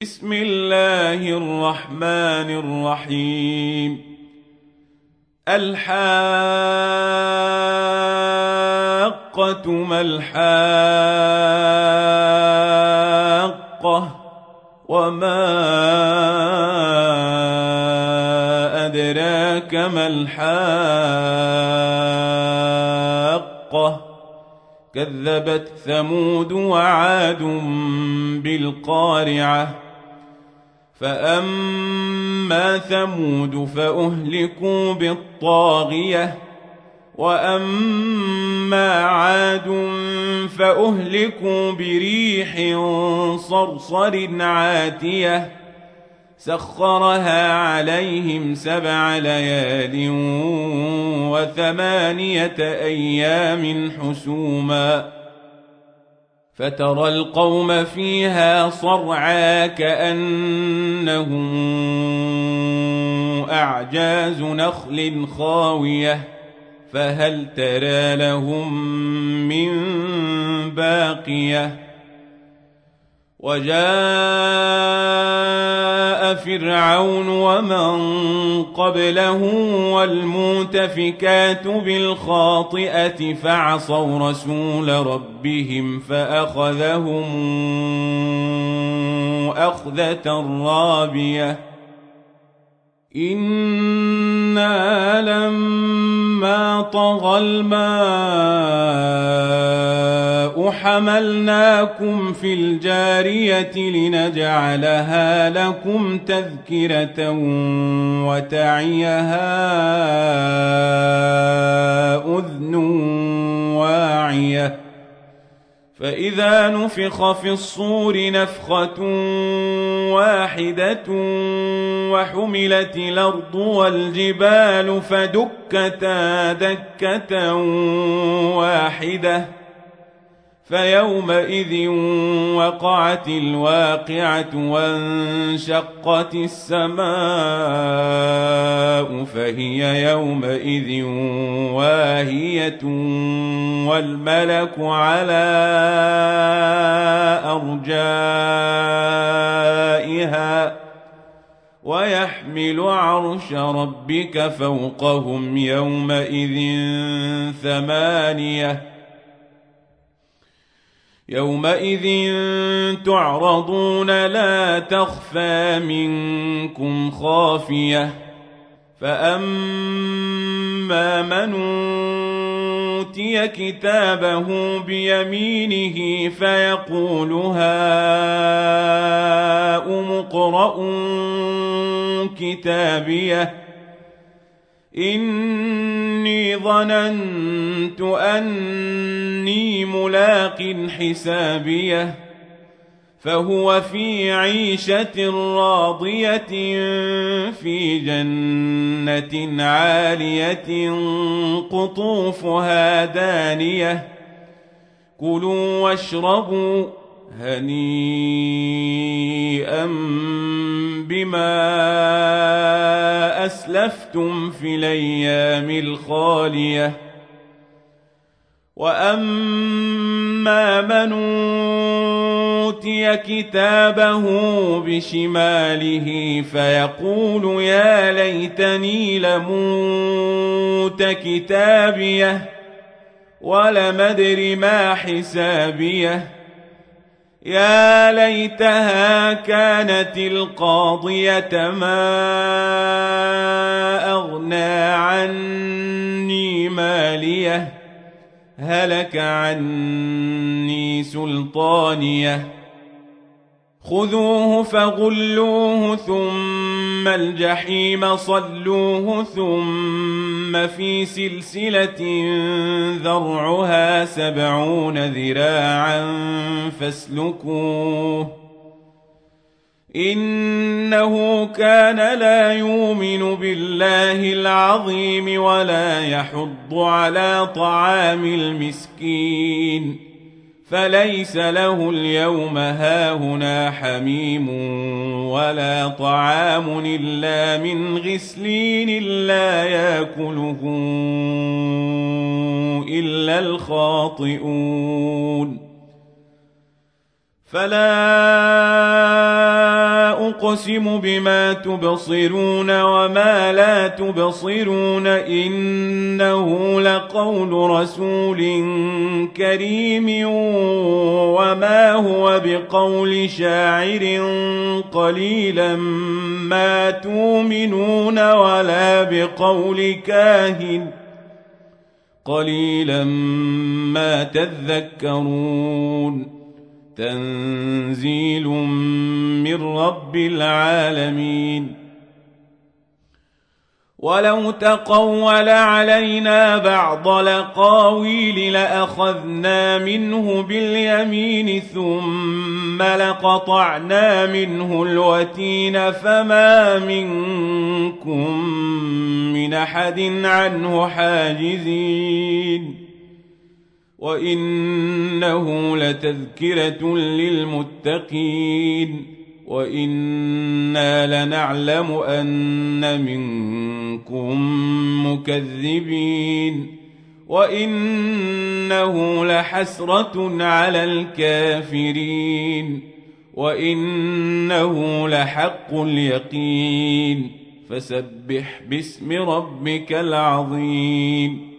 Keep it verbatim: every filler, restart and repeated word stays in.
بسم الله الرحمن الرحيم. الحاقة ما الحاقة وما أدراك ما الحاقة كذبت ثمود وعاد بالقارعة فأما ثمود فأهلكوا بالطاغية وأما عاد فأهلكوا بريح صرصر عاتية سخرها عليهم سبع ليال وثمانية أيام حسوما فترى القوم فيها صرعى كأنهم أعجاز نخل خاوية فهل ترى لهم من باقية وجاء فرعون ومن قبله والمؤتفكات بالخاطئة فعصوا رسول ربهم فأخذهم أخذة رابية إنا لما طغى الماء حملناكم في الجارية لنجعلها لكم تذكرة وتعيها أذن واعية فإذا نفخ في الصور نفخة واحدة وحملت الأرض والجبال فدكتا دكة واحدة فيومئذ وقعت الواقعة وانشقت السماء فهي يومئذ واهية والملك على أرجائها ويحمل عرش ربك فوقهم يومئذ ثمانية يومئذ تعرضون لا تخفى منكم خافية فأما من أوتي كتابه بيمينه فيقول هاؤم اقرءوا كتابيه إني ظننت أني ملاق حسابيه فهو في عيشة راضية في جنة عالية قطوفها دانية كلوا واشربوا هنيئا بما أسلفتم في الأيام الخالية وأما من أوتي كتابه بشماله فيقول يا ليتني لموت كتابيه ولم أدر ما حسابيه يا ليتها كانت القاضية ما أغنى عني ماليه هلك عني سلطانيه خذوه فغلوه ثم الجحيم صلوه ثم في سلسلة ذرعها سبعون ذراعا فاسلكوه إنه كان لا يؤمن بالله العظيم ولا يحض على طعام المسكين فليس له اليوم هاهنا حميم ولا طعام إلا من غسلين لا يأكله إلا الخاطئون فلا أقسم بما تبصرون وما لا تبصرون إنه لقول رسول كريم وما هو بقول شاعر قليلا ما تؤمنون ولا بقول كاهن قليلا ما تذكرون تنزيل من رب العالمين ولو تقول علينا بعض الأقاويل لأخذنا منه باليمين ثم لقطعنا منه الوتين فما منكم من أحد عنه حاجزين وإنه لتذكرة للمتقين وإنا لنعلم أن منكم مكذبين وإنه لحسرة على الكافرين وإنه لحق اليقين فسبح باسم ربك العظيم